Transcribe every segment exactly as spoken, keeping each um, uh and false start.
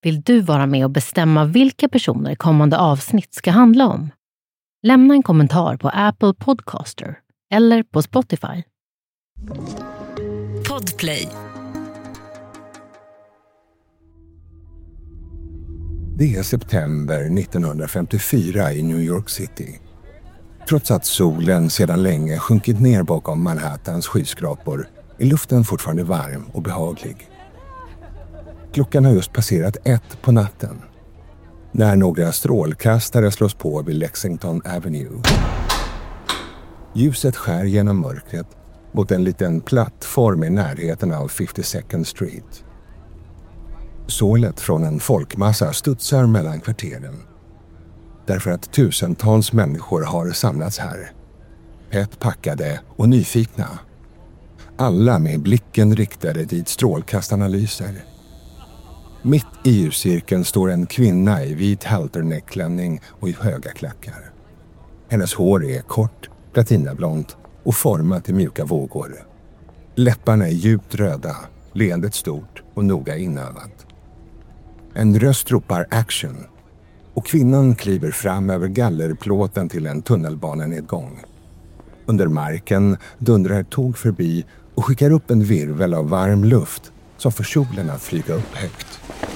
Vill du vara med och bestämma vilka personer kommande avsnitt ska handla om? Lämna en kommentar på Apple Podcaster eller på Spotify. Podplay. Det är september nittonhundrafemtiofyra i New York City. Trots att solen sedan länge sjunkit ner bakom Manhattans skyskrapor är luften fortfarande varm och behaglig. Klockan har just passerat ett på natten när några strålkastare slås på vid Lexington Avenue. Ljuset skär genom mörkret mot en liten plattform i närheten av fifty-second Street. Sålet från en folkmassa studsar mellan kvarteren därför att tusentals människor har samlats här. Tätt packade och nyfikna. Alla med blicken riktade dit strålkastarna lyser. Mitt i ljuscirkeln står en kvinna i vit halternäckklänning och i höga klackar. Hennes hår är kort, platinablont och format i mjuka vågor. Läpparna är djupt röda, leendet stort och noga inövat. En röst ropar action och kvinnan kliver fram över gallerplåten till en tunnelbanenedgång. Under marken dundrar ett tåg förbi och skickar upp en virvel av varm luft som får kjolen att flyga upp högt.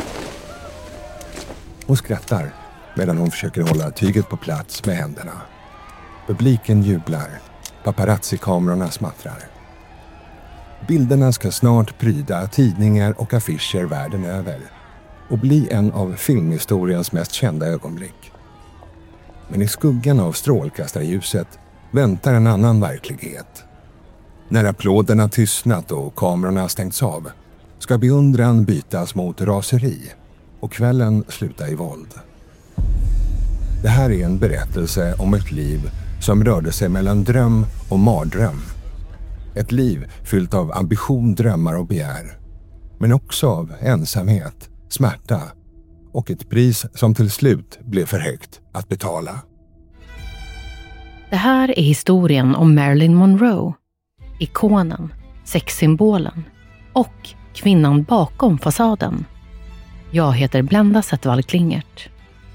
Hon skrattar medan hon försöker hålla tyget på plats med händerna. Publiken jublar, paparazzi-kamerorna smattrar. Bilderna ska snart pryda tidningar och affischer världen över och bli en av filmhistoriens mest kända ögonblick. Men i skuggan av strålkastarljuset väntar en annan verklighet. När applåderna tystnat och kamerorna stängts av ska beundran bytas mot raseri och kvällen sluta i våld. Det här är en berättelse om ett liv som rörde sig mellan dröm och mardröm. Ett liv fyllt av ambition, drömmar och begär. Men också av ensamhet, smärta och ett pris som till slut blev för högt att betala. Det här är historien om Marilyn Monroe, ikonen, sexsymbolen och kvinnan bakom fasaden. Jag heter Blenda Zettervall Klingert.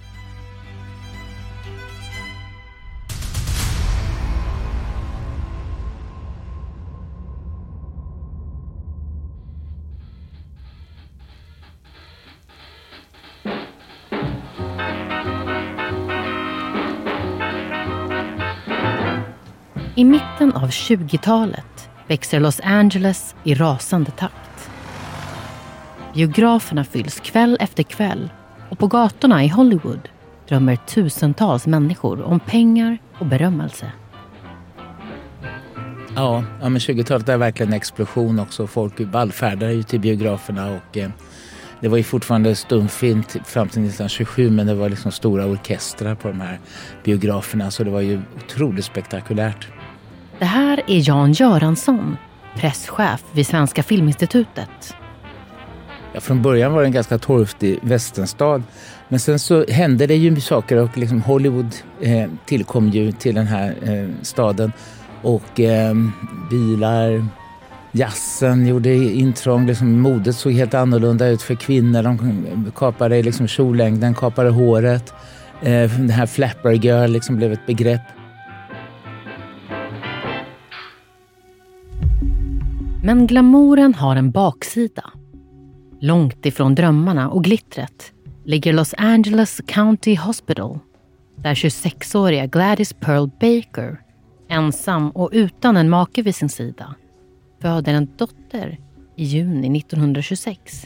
I mitten av tjugotalet växer Los Angeles i rasande takt. Biograferna fylls kväll efter kväll och på gatorna i Hollywood drömmer tusentals människor om pengar och berömmelse. Ja, ja men tjugotalet är verkligen en explosion också. Folk vallfärdar ju till biograferna och eh, det var ju fortfarande stumfilm fram till nittonhundratjugosju, men det var liksom stora orkestrar på de här biograferna, så det var ju otroligt spektakulärt. Det här är Jan Göransson, presschef vid Svenska Filminstitutet. Ja, från början var det en ganska torftig västernstad, men sen så hände det ju saker och liksom Hollywood eh, tillkom ju till den här eh, staden och eh, bilar, jazzen gjorde intrång, liksom modet såg helt annorlunda ut för kvinnor, de kapade liksom kjollängden, kapade håret, eh, den här flapper girl liksom blev ett begrepp. Men glamouren har en baksida. Långt ifrån drömmarna och glittret ligger Los Angeles County Hospital, där tjugosexåriga Gladys Pearl Baker, ensam och utan en make vid sin sida, föder en dotter i juni nittonhundratjugosex.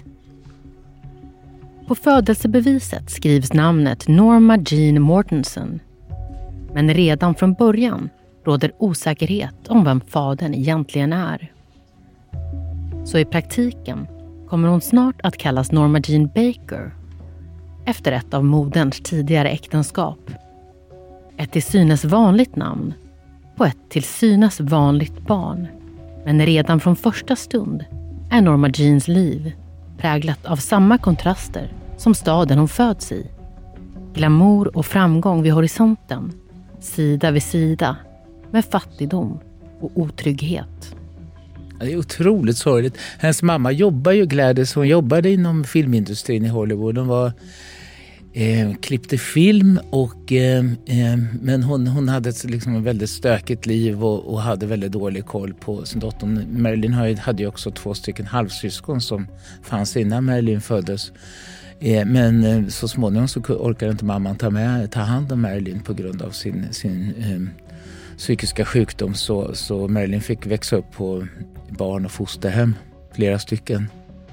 På födelsebeviset skrivs namnet Norma Jean Mortensen, men redan från början råder osäkerhet om vem fadern egentligen är. Så i praktiken kommer hon snart att kallas Norma Jean Baker, efter ett av moderns tidigare äktenskap. Ett till synes vanligt namn på ett till synes vanligt barn, men redan från första stund är Norma Jeans liv präglat av samma kontraster som staden hon föds i. Glamour och framgång vid horisonten, sida vid sida med fattigdom och otrygghet. Det är otroligt sorgligt. Hennes mamma jobbar ju Gladys. Hon jobbade inom filmindustrin i Hollywood. Hon var eh, klippte film och eh, eh, men hon, hon hade ett liksom, väldigt stökigt liv och, och hade väldigt dålig koll på sin dotter. Marilyn hade ju också två stycken halvsyskon som fanns innan Marilyn föddes. Eh, men eh, så småningom så orkade inte mamman ta, med, ta hand om Marilyn på grund av sin, sin eh, psykiska sjukdom. Så, så Marilyn fick växa upp på barn- och fosterhem, flera stycken.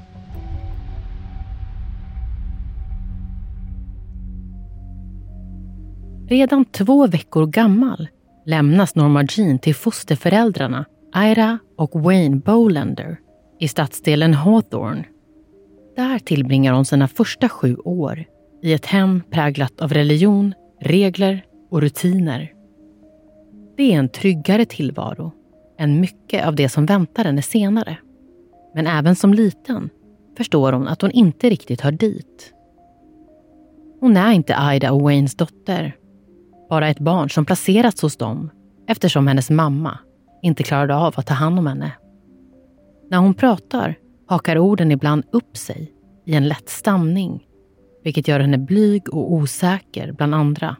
Redan två veckor gammal lämnas Norma Jean till fosterföräldrarna Ira och Wayne Bolander i stadsdelen Hawthorne. Där tillbringar hon sina första sju år i ett hem präglat av religion, regler och rutiner. Det är en tryggare tillvaro än mycket av det som väntar henne senare. Men även som liten förstår hon att hon inte riktigt hör dit. Hon är inte Ida och Waynes dotter. Bara ett barn som placerats hos dem eftersom hennes mamma inte klarade av att ta hand om henne. När hon pratar hakar orden ibland upp sig i en lätt stamning, vilket gör henne blyg och osäker bland andra.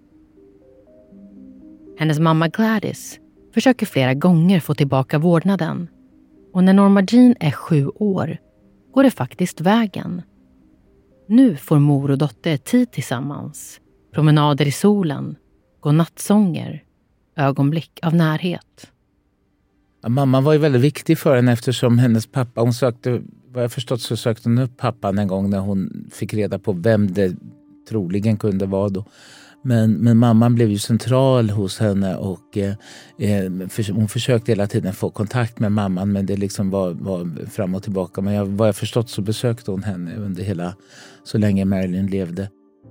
Hennes mamma Gladys försöker flera gånger få tillbaka vårdnaden och när Norma Jean är sju år går det faktiskt vägen. Nu får mor och dotter tid tillsammans, promenader i solen, godnattsånger, ögonblick av närhet. Ja, mamman var ju väldigt viktig för henne eftersom hennes pappa, hon sökte, vad jag förstått så sökte hon upp pappan en gång när hon fick reda på vem det troligen kunde vara då. Men, men mamman blev ju central hos henne och eh, för, hon försökte hela tiden få kontakt med mamman men det liksom var, var fram och tillbaka. Men jag, vad jag förstått så besökte hon henne under hela, så länge Marilyn levde.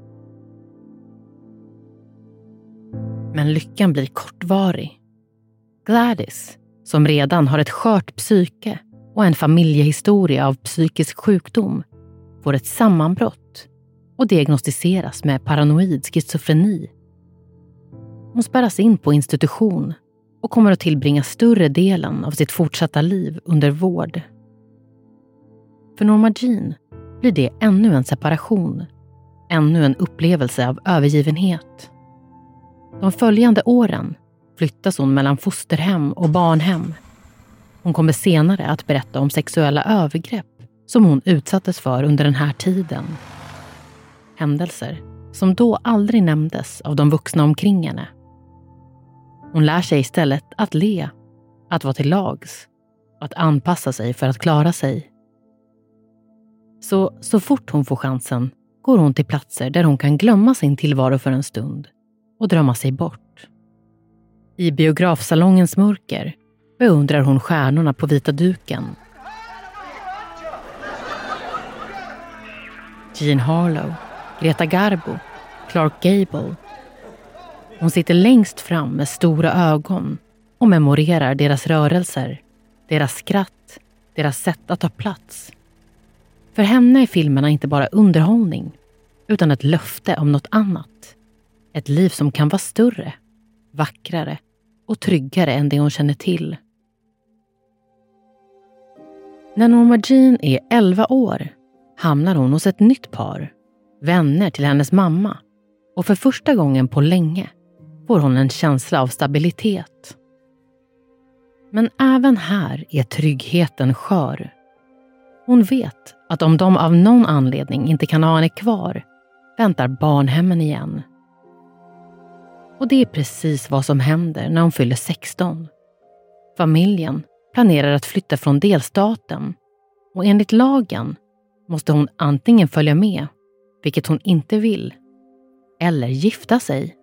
Men lyckan blir kortvarig. Gladys, som redan har ett skört psyke och en familjehistoria av psykisk sjukdom, får ett sammanbrott och diagnostiseras med paranoid schizofreni. Hon spärras in på institution och kommer att tillbringa större delen av sitt fortsatta liv under vård. För Norma Jean blir det ännu en separation, ännu en upplevelse av övergivenhet. De följande åren flyttas hon mellan fosterhem och barnhem. Hon kommer senare att berätta om sexuella övergrepp som hon utsattes för under den här tiden. Händelser som då aldrig nämndes av de vuxna omkring henne. Hon lär sig istället att le, att vara till lags, att anpassa sig för att klara sig. Så, så fort hon får chansen går hon till platser där hon kan glömma sin tillvaro för en stund och drömma sig bort. I biografsalongens mörker beundrar hon stjärnorna på vita duken. Jean Harlow, Greta Garbo, Clark Gable. Hon sitter längst fram med stora ögon och memorerar deras rörelser, deras skratt, deras sätt att ta plats. För henne är filmerna inte bara underhållning, utan ett löfte om något annat. Ett liv som kan vara större, vackrare och tryggare än det hon känner till. När Norma Jean är elva år hamnar hon hos ett nytt par, vänner till hennes mamma, och för första gången på länge får hon en känsla av stabilitet. Men även här är tryggheten skör. Hon vet att om de av någon anledning inte kan ha henne kvar väntar barnhemmen igen. Och det är precis vad som händer när hon fyller sexton. Familjen planerar att flytta från delstaten och enligt lagen måste hon antingen följa med, vilket hon inte vill, eller gifta sig.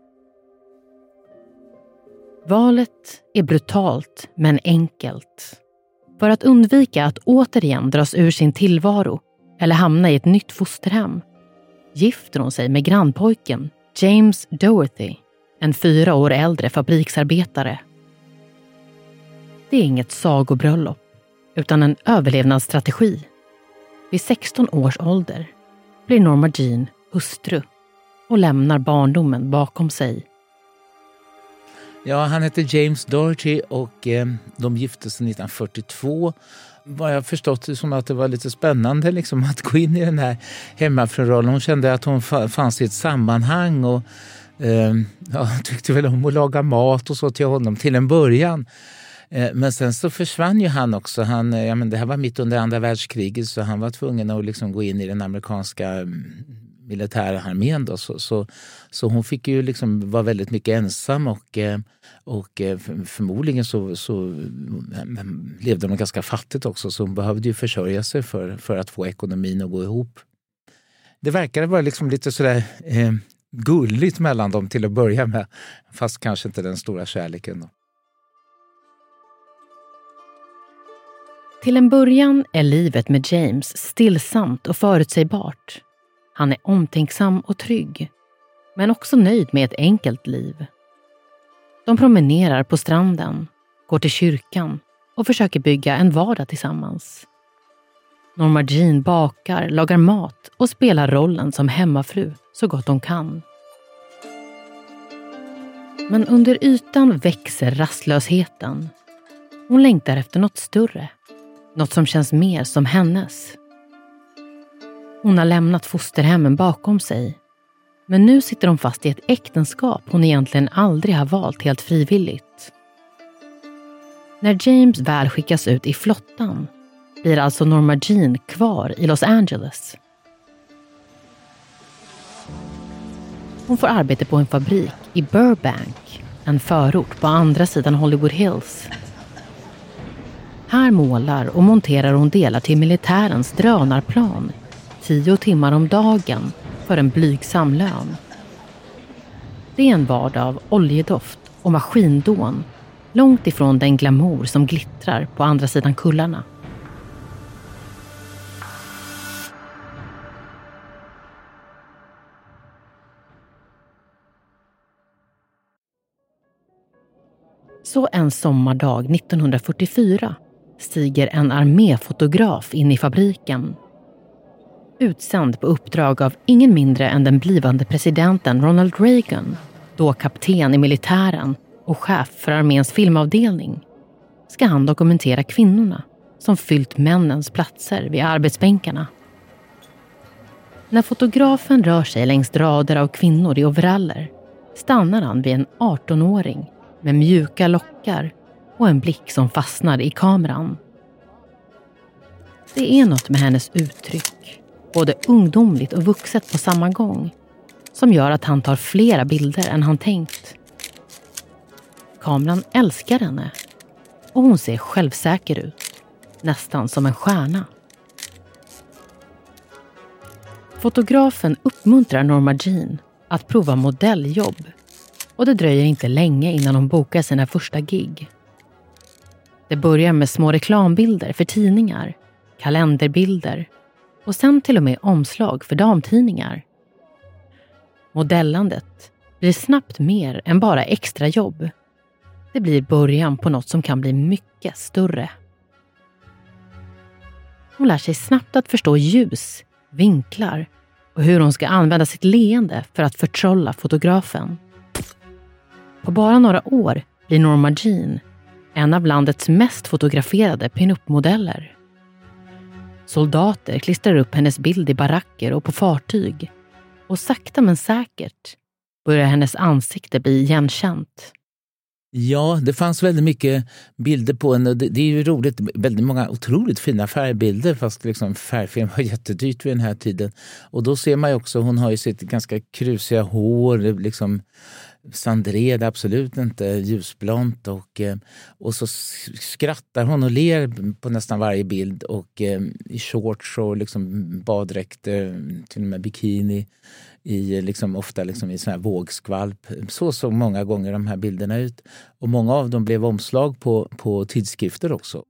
Valet är brutalt men enkelt. För att undvika att återigen dras ur sin tillvaro eller hamna i ett nytt fosterhem gifter hon sig med grannpojken James Doherty, en fyra år äldre fabriksarbetare. Det är inget sagobröllop utan en överlevnadsstrategi. Vid sexton års ålder blir Norma Jean hustru och lämnar barndomen bakom sig. Ja, han heter James Doherty och eh, de gifte sig nittonhundrafyrtiotvå. Vad jag förstått det som att det var lite spännande liksom, att gå in i den här hemmafrurollen. Hon kände att hon fanns i ett sammanhang och eh, ja, tyckte väl om att laga mat och så till honom till en början. Eh, men sen så försvann ju han också. Han, ja, men det här var mitt under andra världskriget, så han var tvungen att liksom gå in i den amerikanska militära armén då, så, så, så hon fick ju liksom vara väldigt mycket ensam och, och förmodligen så, så levde hon ganska fattigt också, så hon behövde ju försörja sig för, för att få ekonomin att gå ihop. Det verkade vara liksom lite sådär eh, gulligt mellan dem till att börja med, fast kanske inte den stora kärleken då. Till en början är livet med James stillsamt och förutsägbart. Han är omtänksam och trygg, men också nöjd med ett enkelt liv. De promenerar på stranden, går till kyrkan och försöker bygga en vardag tillsammans. Norma Jean bakar, lagar mat och spelar rollen som hemmafru så gott hon kan. Men under ytan växer rastlösheten. Hon längtar efter något större, något som känns mer som hennes. Hon har lämnat fosterhemmen bakom sig. Men nu sitter hon fast i ett äktenskap hon egentligen aldrig har valt helt frivilligt. När James väl skickas ut i flottan blir alltså Norma Jean kvar i Los Angeles. Hon får arbete på en fabrik i Burbank, en förort på andra sidan Hollywood Hills. Här målar och monterar hon delar till militärens drönarplan. Tio timmar om dagen för en blygsam lön. Det är en vardag av oljedoft och maskindån, långt ifrån den glamour som glittrar på andra sidan kullarna. Så en sommardag nittonhundrafyrtiofyra stiger en arméfotograf in i fabriken. Utsänd på uppdrag av ingen mindre än den blivande presidenten Ronald Reagan, då kapten i militären och chef för arméns filmavdelning, ska han dokumentera kvinnorna som fyllt männens platser vid arbetsbänkarna. När fotografen rör sig längs rader av kvinnor i overaller stannar han vid en artonåring med mjuka lockar och en blick som fastnar i kameran. Det är något med hennes uttryck, både ungdomligt och vuxet på samma gång, som gör att han tar flera bilder än han tänkt. Kameran älskar henne och hon ser självsäker ut, nästan som en stjärna. Fotografen uppmuntrar Norma Jean att prova modelljobb och det dröjer inte länge innan hon bokar sina första gig. Det börjar med små reklambilder för tidningar, kalenderbilder och sen till och med omslag för damtidningar. Modellandet blir snabbt mer än bara extra jobb. Det blir början på något som kan bli mycket större. Hon lär sig snabbt att förstå ljus, vinklar och hur hon ska använda sitt leende för att förtrolla fotografen. På bara några år blir Norma Jean en av landets mest fotograferade pin-up-modeller. Soldater klistrar upp hennes bild i baracker och på fartyg. Och sakta men säkert börjar hennes ansikte bli igenkänt. Ja, det fanns väldigt mycket bilder på henne. Det, det är ju roligt, väldigt många otroligt fina färgbilder, fast liksom färgfilm var jättedyrt vid den här tiden. Och då ser man ju också, hon har ju sitt ganska krusiga hår, liksom sandré, absolut inte ljusblont, och, och så skrattar hon och ler på nästan varje bild, och i shorts och liksom baddräkter, till och med bikini, i liksom ofta liksom i sån här vågskvalp. Så såg många gånger de här bilderna ut, och många av dem blev omslag på, på tidskrifter också.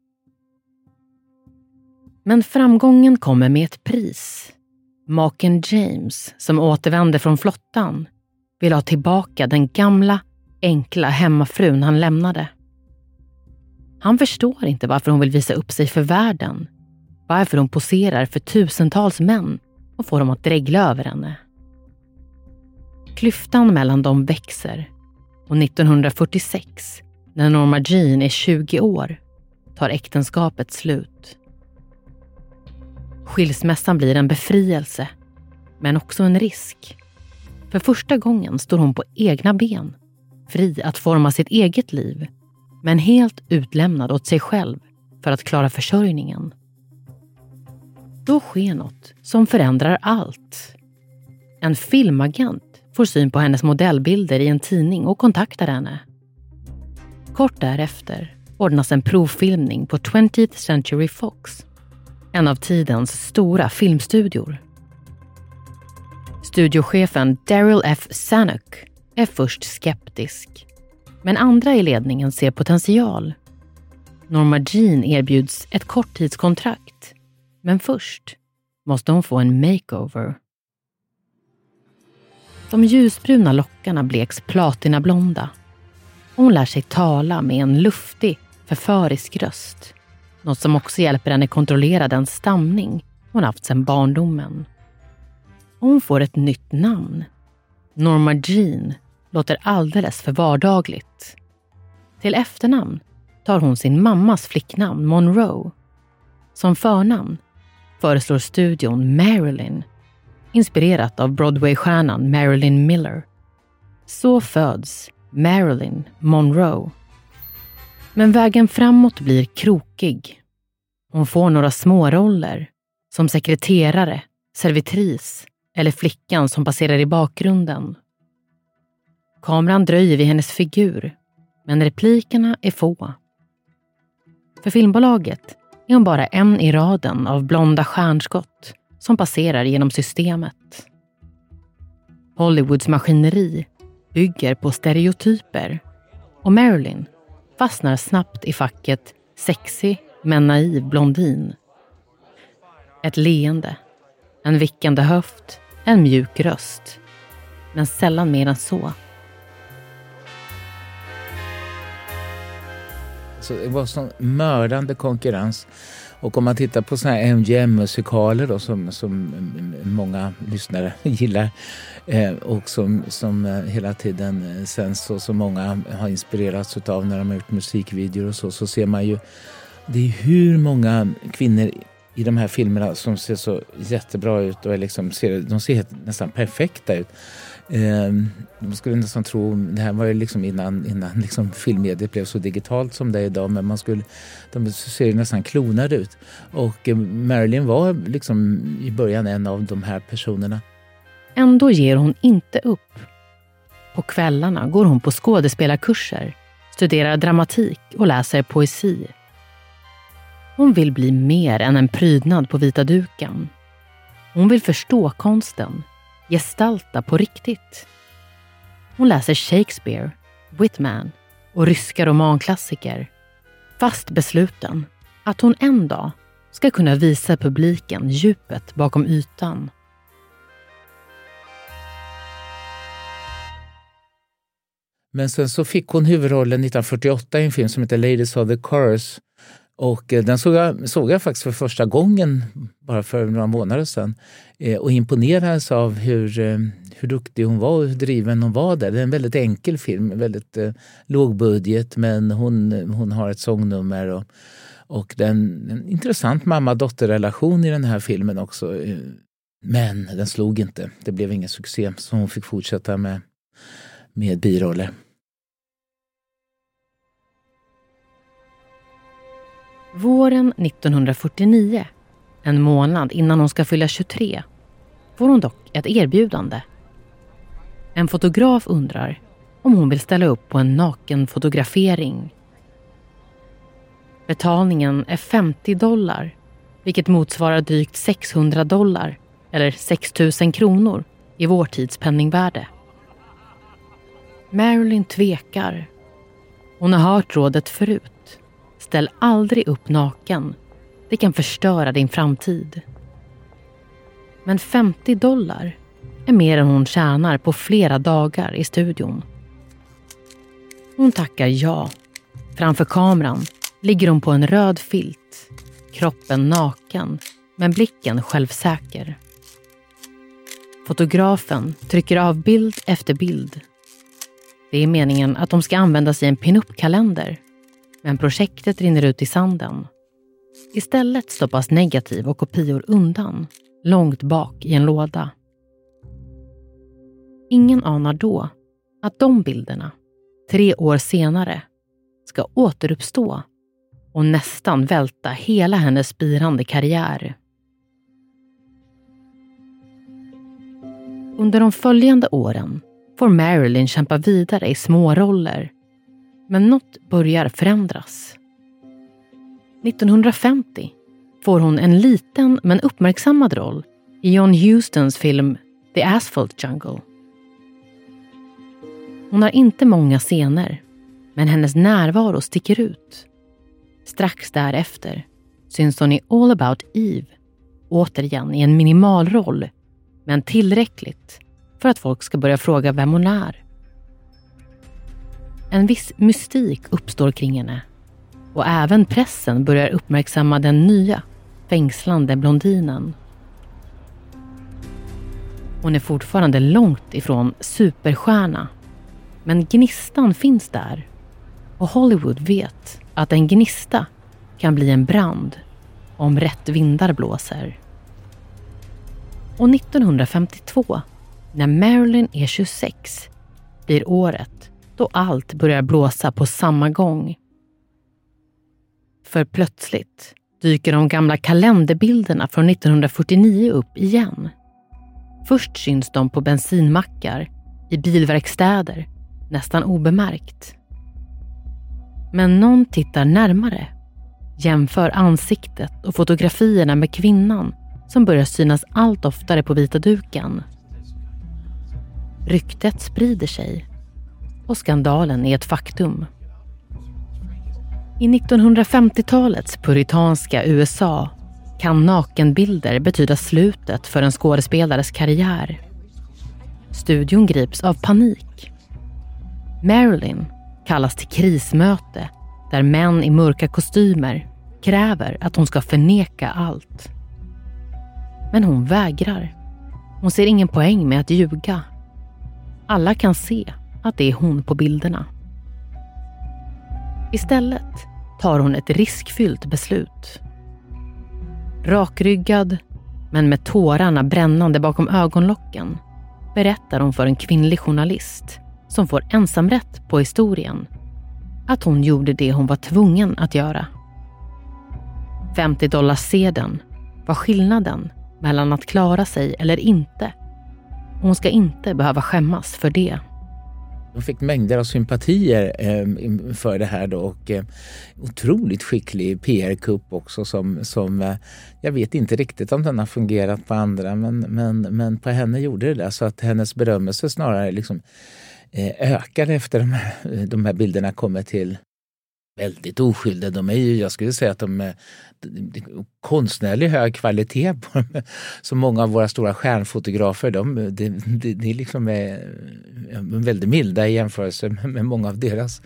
Men framgången kommer med ett pris. Maken James, som återvände från flottan, vill ha tillbaka den gamla, enkla hemmafrun han lämnade. Han förstår inte varför hon vill visa upp sig för världen, varför hon poserar för tusentals män och får dem att dregla över henne. Klyftan mellan dem växer Och nittonhundrafyrtiosex, när Norma Jean är tjugo år, tar äktenskapet slut. Skilsmässan blir en befrielse, men också en risk. För första gången står hon på egna ben, fri att forma sitt eget liv, men helt utlämnad åt sig själv för att klara försörjningen. Då sker något som förändrar allt. En filmagent får syn på hennes modellbilder i en tidning och kontaktar henne. Kort därefter ordnas en provfilmning på twentieth Century Fox, en av tidens stora filmstudior. Studiochefen Daryl F. Zanuck är först skeptisk, men andra i ledningen ser potential. Norma Jean erbjuds ett korttidskontrakt, men först måste hon få en makeover. De ljusbruna lockarna bleks platinablonda. Hon lär sig tala med en luftig, förförisk röst. Något som också hjälper henne kontrollera den stamning hon haft sedan barndomen. Hon får ett nytt namn. Norma Jean låter alldeles för vardagligt. Till efternamn tar hon sin mammas flicknamn Monroe. Som förnamn föreslår studion Marilyn, inspirerat av Broadway-stjärnan Marilyn Miller. Så föds Marilyn Monroe. Men vägen framåt blir krokig. Hon får några småroller, som sekreterare, servitris eller flickan som passerar i bakgrunden. Kameran dröjer vid hennes figur, men replikerna är få. För filmbolaget är hon bara en i raden av blonda stjärnskott som passerar genom systemet. Hollywoods maskineri bygger på stereotyper, och Marilyn fastnar snabbt i facket sexy men naiv blondin. Ett leende, en vickande höft, en mjuk röst, men sällan mer än så. Så det var sån mördande konkurrens. Och om man tittar på såna här M G M-musikaler då, som, som många lyssnare gillar eh, och som, som hela tiden sen så, så många har inspirerats av när de har gjort musikvideor och så, så ser man ju det är hur många kvinnor i de här filmerna som ser så jättebra ut och är liksom, ser, de ser nästan perfekta ut. Eh, man skulle nästan tro, det här var ju liksom innan, innan liksom filmmediet blev så digitalt som det är idag, men man skulle, de ser ju nästan klonade ut. Och eh, Marilyn var liksom i början en av de här personerna. Ändå ger hon inte upp. På kvällarna går hon på skådespelarkurser, studerar dramatik och läser poesi. Hon vill bli mer än en prydnad på vita duken. Hon vill förstå konsten, gestalta på riktigt. Hon läser Shakespeare, Whitman och ryska romanklassiker, fast besluten att hon en dag ska kunna visa publiken djupet bakom ytan. Men sen så fick hon huvudrollen nittonhundrafyrtioåtta i en film som heter Ladies of the Chorus. Och den såg jag, såg jag faktiskt för första gången bara för några månader sedan. Och imponerades av hur, hur duktig hon var och hur driven hon var där. Det är en väldigt enkel film, väldigt eh, låg budget, men hon, hon har ett sångnummer. Och, och det är en, en intressant mamma-dotter-relation i den här filmen också. Men den slog inte. Det blev ingen succé, så hon fick fortsätta med, med biroller. Våren nittonhundrafyrtionio, en månad innan hon ska fylla tjugotre, får hon dock ett erbjudande. En fotograf undrar om hon vill ställa upp på en nakenfotografering. Betalningen är femtio dollar, vilket motsvarar drygt sexhundra dollar eller sex tusen kronor i vår tids penningvärde. Marilyn tvekar. Hon har hört rådet förut. Ställ aldrig upp naken. Det kan förstöra din framtid. Men femtio dollar är mer än hon tjänar på flera dagar i studion. Hon tackar ja. Framför kameran ligger hon på en röd filt. Kroppen naken, men blicken självsäker. Fotografen trycker av bild efter bild. Det är meningen att de ska användas i en pin-up-kalender, men projektet rinner ut i sanden. Istället stoppas negativ och kopior undan, långt bak i en låda. Ingen anar då att de bilderna, tre år senare, ska återuppstå och nästan välta hela hennes spirande karriär. Under de följande åren får Marilyn kämpa vidare i små roller, men något börjar förändras. nittonhundrafemtio får hon en liten men uppmärksammad roll i John Hustons film The Asphalt Jungle. Hon har inte många scener, men hennes närvaro sticker ut. Strax därefter syns hon i All About Eve, återigen i en minimalroll, men tillräckligt för att folk ska börja fråga vem hon är. En viss mystik uppstår kring henne, och även pressen börjar uppmärksamma den nya, fängslande blondinen. Hon är fortfarande långt ifrån superstjärna, men gnistan finns där, och Hollywood vet att en gnista kan bli en brand om rätt vindar blåser. Och nittonhundrafemtiotvå, när Marilyn är tjugosex, blir året då allt börjar blåsa på samma gång. För plötsligt dyker de gamla kalenderbilderna från nittonhundrafyrtionio upp igen. Först syns de på bensinmackar, i bilverkstäder, nästan obemärkt. Men någon tittar närmare, jämför ansiktet och fotografierna med kvinnan som börjar synas allt oftare på vita duken. Ryktet sprider sig och skandalen är ett faktum. I nittonhundrafemtiotalets puritanska U S A kan nakenbilder betyda slutet för en skådespelares karriär. Studion grips av panik. Marilyn kallas till krismöte där män i mörka kostymer kräver att hon ska förneka allt. Men hon vägrar. Hon ser ingen poäng med att ljuga. Alla kan se att det är hon på bilderna. Istället tar hon ett riskfyllt beslut. Rakryggad, men med tårarna brännande bakom ögonlocken, berättar hon för en kvinnlig journalist som får ensamrätt på historien att hon gjorde det hon var tvungen att göra. femtio dollar sedeln var skillnaden mellan att klara sig eller inte. Hon ska inte behöva skämmas för det. De fick mängder av sympatier eh, för det här då, och eh, otroligt skicklig P R-kupp också som, som eh, jag vet inte riktigt om den har fungerat på andra, men, men, men på henne gjorde det där, så att hennes berömmelse snarare liksom eh, ökade efter de här, de här bilderna kommer till väldigt oskyldiga. De är ju, jag skulle säga att de är konstnärlig hög kvalitet på dem. Så många av våra stora stjärnfotografer, de, de, de, de liksom är väldigt milda i jämförelse med många av deras.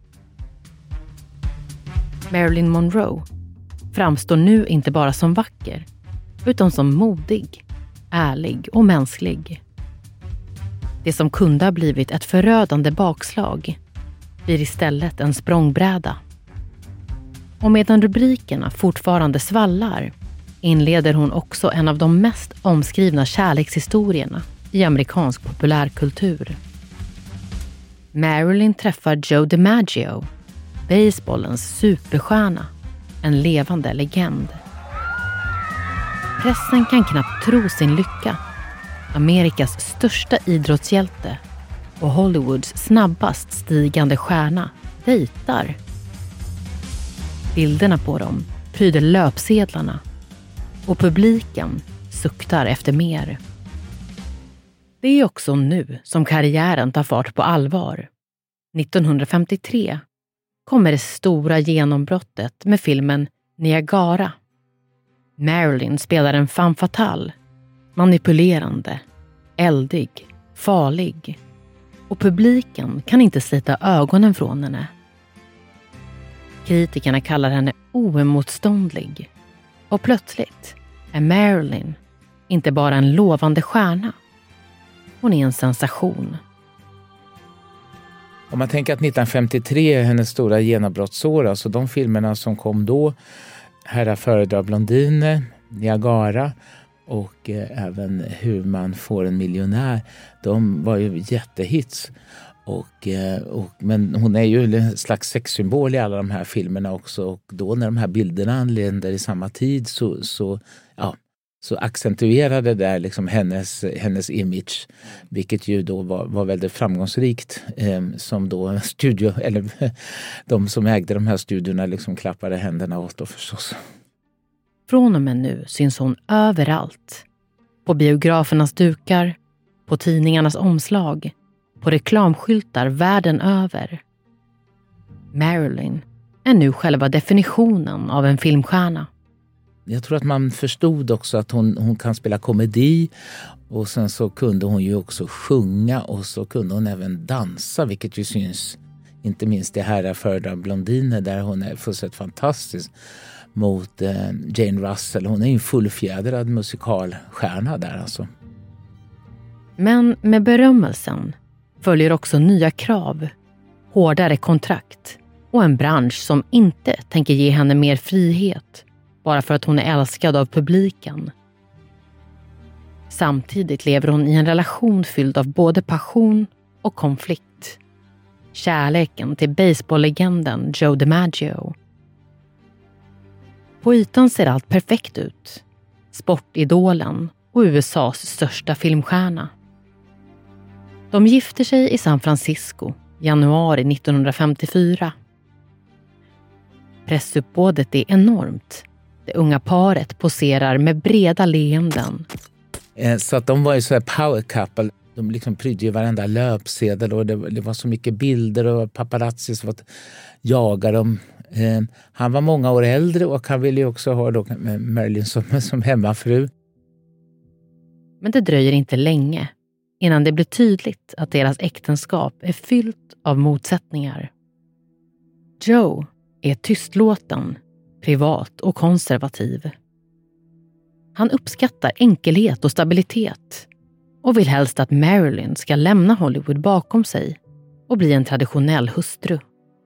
Marilyn Monroe framstår nu inte bara som vacker, utan som modig, ärlig och mänsklig. Det som kunde ha blivit ett förödande bakslag blir istället en språngbräda. Och medan rubrikerna fortfarande svallar inleder hon också en av de mest omskrivna kärlekshistorierna i amerikansk populärkultur. Marilyn träffar Joe DiMaggio, baseballens superstjärna, en levande legend. Pressen kan knappt tro sin lycka. Amerikas största idrottshjälte och Hollywoods snabbast stigande stjärna dejtar. Bilderna på dem pryder löpsedlarna och publiken suktar efter mer. Det är också nu som karriären tar fart på allvar. nittonhundrafemtiotre kommer det stora genombrottet med filmen Niagara. Marilyn spelar en femme fatale, manipulerande, eldig, farlig. Och publiken kan inte slita ögonen från henne. Kritikerna kallar henne oemotståndlig. Och plötsligt är Marilyn inte bara en lovande stjärna. Hon är en sensation. Om man tänker att nittonhundrafemtiotre är hennes stora genombrottsår, alltså de filmerna som kom då, Herrar föredrar blondiner, Niagara och eh, även Hur man får en miljonär, de var ju jättehits. Och, eh, och, men hon är ju en slags sexsymbol i alla de här filmerna också, och då när de här bilderna anländer i samma tid så, så, ja, så accentuerade det där liksom hennes, hennes image, vilket ju då var, var väldigt framgångsrikt, eh, som då studio, eller de som ägde de här studiorna liksom klappade händerna åt då förstås. Från och med nu syns hon överallt. På biografernas dukar, på tidningarnas omslag, på reklamskyltar världen över. Marilyn är nu själva definitionen av en filmstjärna. Jag tror att man förstod också att hon, hon kan spela komedi, och sen så kunde hon ju också sjunga, och så kunde hon även dansa, vilket ju syns inte minst i Herrar föredrar blondiner, där hon är fullständigt fantastisk mot eh, Jane Russell. Hon är ju en fullfjädrad musikalstjärna där alltså. Men med berömmelsen följer också nya krav, hårdare kontrakt och en bransch som inte tänker ge henne mer frihet bara för att hon är älskad av publiken. Samtidigt lever hon i en relation fylld av både passion och konflikt. Kärleken till baseballlegenden Joe DiMaggio. På ytan ser allt perfekt ut. Sportidolen och U S A:s största filmstjärna. De gifter sig i San Francisco januari nittonhundrafemtiofyra. Pressuppbådet är enormt. Det unga paret poserar med breda leenden. Så att de var ju så här power couple. De liksom prydde ju varenda löpsedel, och det, det var så mycket bilder och paparazzi som att jaga dem. Eh, han var många år äldre, och han ville ju också ha då Marilyn som, som hemmafru. Men det dröjer inte länge innan det blir tydligt att deras äktenskap är fyllt av motsättningar. Joe är tystlåten, privat och konservativ. Han uppskattar enkelhet och stabilitet och vill helst att Marilyn ska lämna Hollywood bakom sig och bli en traditionell hustru.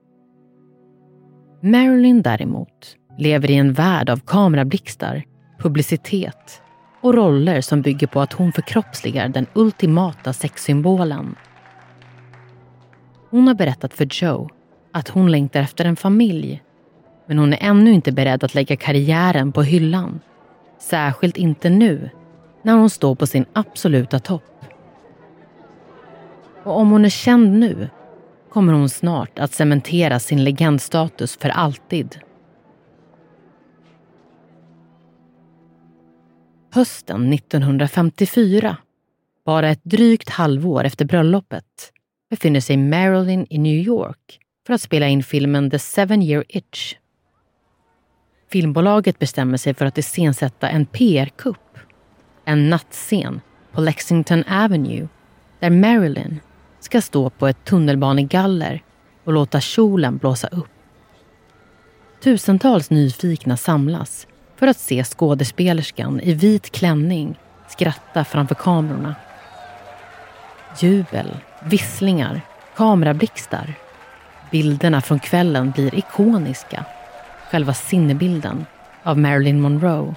Marilyn däremot lever i en värld av kamerablixtar, publicitet och roller som bygger på att hon förkroppsligar den ultimata sexsymbolen. Hon har berättat för Joe att hon längtar efter en familj, men hon är ännu inte beredd att lägga karriären på hyllan. Särskilt inte nu, när hon står på sin absoluta topp. Och om hon är känd nu, kommer hon snart att cementera sin legendstatus för alltid. Hösten nittonhundrafemtiofyra, bara ett drygt halvår efter bröllopet, befinner sig Marilyn i New York för att spela in filmen The Seven Year Itch. Filmbolaget bestämmer sig för att iscensätta en P R-kupp, en nattscen på Lexington Avenue, där Marilyn ska stå på ett tunnelbanegaller och låta kjolen blåsa upp. Tusentals nyfikna samlas för att se skådespelerskan i vit klänning skratta framför kamerorna. Jubel, visslingar, kamerablixtar. Bilderna från kvällen blir ikoniska. Själva sinnebilden av Marilyn Monroe.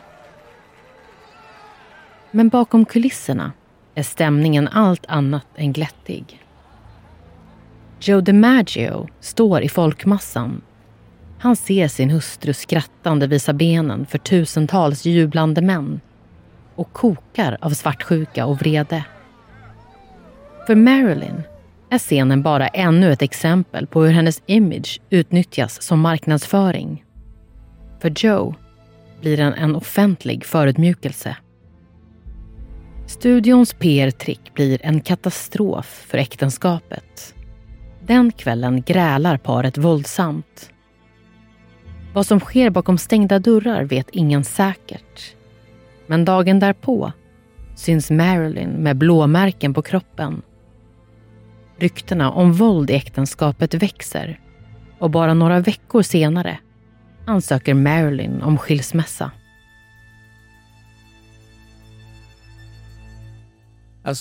Men bakom kulisserna är stämningen allt annat än glättig. Joe DiMaggio står i folkmassan. Han ser sin hustru skrattande visa benen för tusentals jublande män och kokar av svartsjuka och vrede. För Marilyn är scenen bara ännu ett exempel på hur hennes image utnyttjas som marknadsföring. För Joe blir den en offentlig förödmjukelse. Studions P R-trick blir en katastrof för äktenskapet. Den kvällen grälar paret våldsamt. Vad som sker bakom stängda dörrar vet ingen säkert. Men dagen därpå syns Marilyn med blåmärken på kroppen. Ryktena om våld i äktenskapet växer, och bara några veckor senare ansöker Marilyn om skilsmässa. Alltså,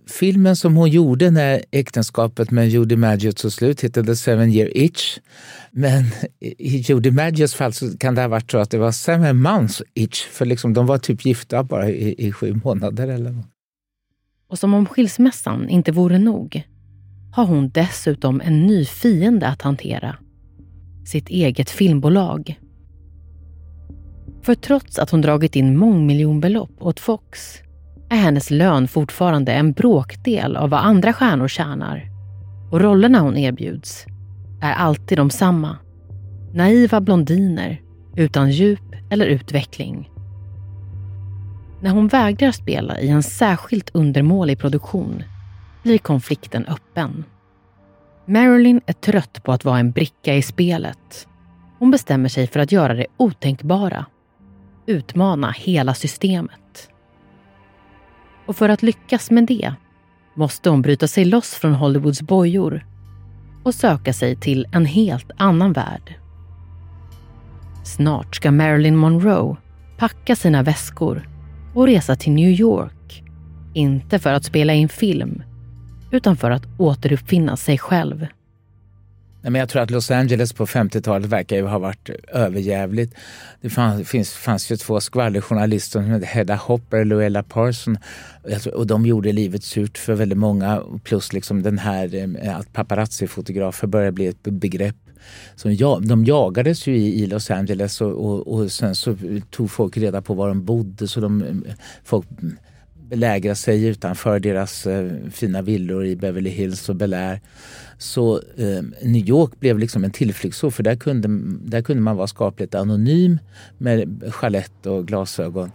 filmen som hon gjorde när äktenskapet med Judy DiMaggio tog slut hette The Seven Year Itch. Men i Judy DiMaggios fall så kan det ha varit så att det var Seven Months Itch. För liksom de var typ gifta bara i, i sju månader eller något. Och som om skilsmässan inte vore nog har hon dessutom en ny fiende att hantera. Sitt eget filmbolag. För trots att hon dragit in mångmiljonbelopp åt Fox är hennes lön fortfarande en bråkdel av vad andra stjärnor tjänar. Och rollerna hon erbjuds är alltid de samma. Naiva blondiner utan djup eller utveckling. När hon vägrar spela i en särskilt undermålig produktion blir konflikten öppen. Marilyn är trött på att vara en bricka i spelet. Hon bestämmer sig för att göra det otänkbara. Utmana hela systemet. Och för att lyckas med det måste hon bryta sig loss från Hollywoods bojor och söka sig till en helt annan värld. Snart ska Marilyn Monroe packa sina väskor och resa till New York. Inte för att spela in film, utan för att återuppfinna sig själv. Nej, men jag tror att Los Angeles på femtiotalet verkar ju ha varit överjävligt. Det fanns, finns, fanns ju två skvallerjournalister som hette Hedda Hopper och Luella Parson. Och de gjorde livet surt för väldigt många. Plus liksom den här att paparazzi-fotografer började bli ett begrepp. Så ja, de jagades ju i, i Los Angeles och, och, och sen så tog folk reda på var de bodde. Så de, folk belägrade sig utanför deras eh, fina villor i Beverly Hills och Bel Air. Så eh, New York blev liksom en tillflyktsort, för där kunde, där kunde man vara skapligt anonym med chalett och glasögon.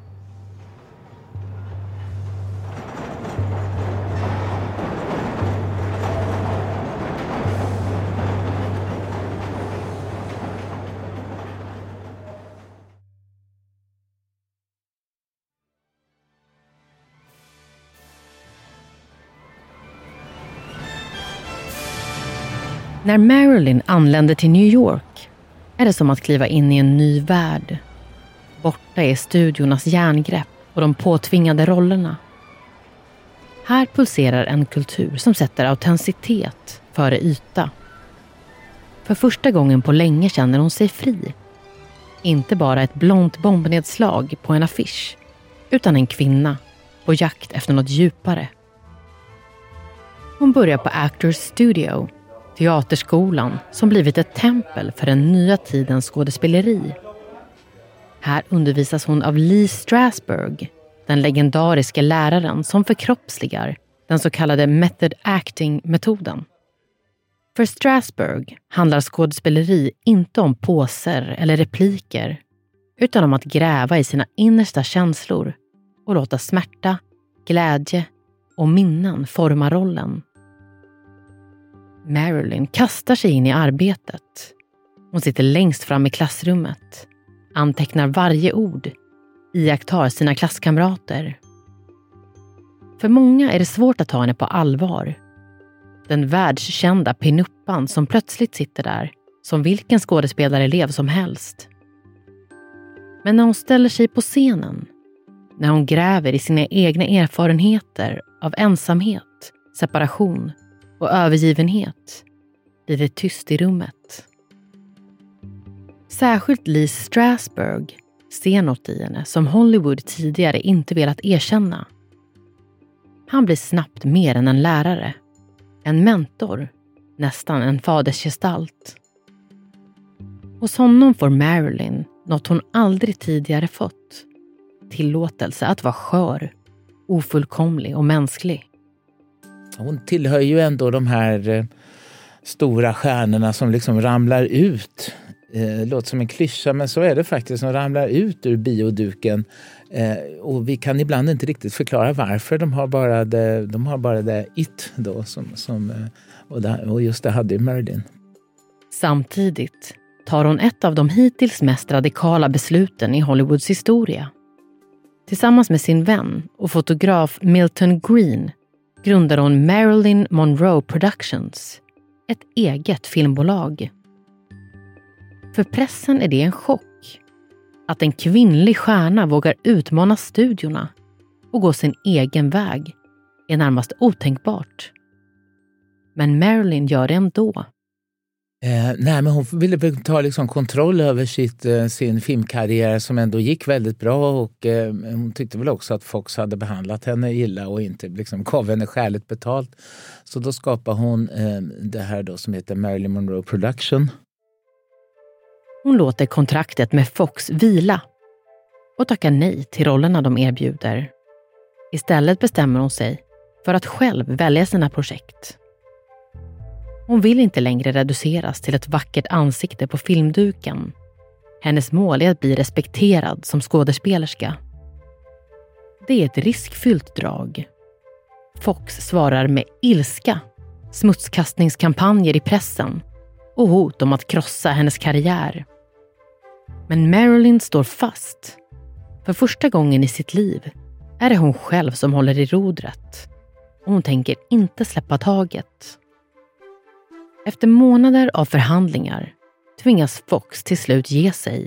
När Marilyn anländer till New York är det som att kliva in i en ny värld. Borta är studiornas järngrepp och de påtvingade rollerna. Här pulserar en kultur som sätter autenticitet före yta. För första gången på länge känner hon sig fri. Inte bara ett blont bombnedslag på en affisch, utan en kvinna på jakt efter något djupare. Hon börjar på Actors Studio, teaterskolan som blivit ett tempel för den nya tidens skådespeleri. Här undervisas hon av Lee Strasberg, den legendariska läraren som förkroppsligar den så kallade method acting-metoden. För Strasberg handlar skådespeleri inte om poser eller repliker, utan om att gräva i sina innersta känslor och låta smärta, glädje och minnen forma rollen. Marilyn kastar sig in i arbetet. Hon sitter längst fram i klassrummet, antecknar varje ord, iakttar sina klasskamrater. För många är det svårt att ta henne på allvar. Den världskända pinuppan som plötsligt sitter där, som vilken skådespelarelev som helst. Men när hon ställer sig på scenen, när hon gräver i sina egna erfarenheter av ensamhet, separation och övergivenhet, blir det tyst i rummet. Särskilt Lee Strasberg ser något i henne som Hollywood tidigare inte velat erkänna. Han blir snabbt mer än en lärare, en mentor, nästan en fadersgestalt. Hos honom får Marilyn något hon aldrig tidigare fått. Tillåtelse att vara skör, ofullkomlig och mänsklig. Hon tillhör ju ändå de här eh, stora stjärnorna som liksom ramlar ut. Eh, låter som en klyscha, men så är det faktiskt, som ramlar ut ur bioduken. Eh, och vi kan ibland inte riktigt förklara varför. De har bara det, de har bara det it då. Som, som, eh, och, det, och just det hade ju Marilyn. Samtidigt tar hon ett av de hittills mest radikala besluten i Hollywoods historia. Tillsammans med sin vän och fotograf Milton Green grundar hon Marilyn Monroe Productions, ett eget filmbolag. För pressen är det en chock att en kvinnlig stjärna vågar utmana studiorna och gå sin egen väg är närmast otänkbart. Men Marilyn gör det ändå. Eh, nej, men hon ville väl ta liksom kontroll över sitt, eh, sin filmkarriär som ändå gick väldigt bra, och eh, hon tyckte väl också att Fox hade behandlat henne illa och inte liksom gav henne skäligt betalt. Så då skapade hon eh, det här då som heter Marilyn Monroe Production. Hon låter kontraktet med Fox vila och tackar nej till rollerna de erbjuder. Istället bestämmer hon sig för att själv välja sina projekt. Hon vill inte längre reduceras till ett vackert ansikte på filmduken. Hennes mål är att bli respekterad som skådespelerska. Det är ett riskfyllt drag. Fox svarar med ilska, smutskastningskampanjer i pressen och hot om att krossa hennes karriär. Men Marilyn står fast. För första gången i sitt liv är det hon själv som håller i rodret. Och hon tänker inte släppa taget. Efter månader av förhandlingar tvingas Fox till slut ge sig.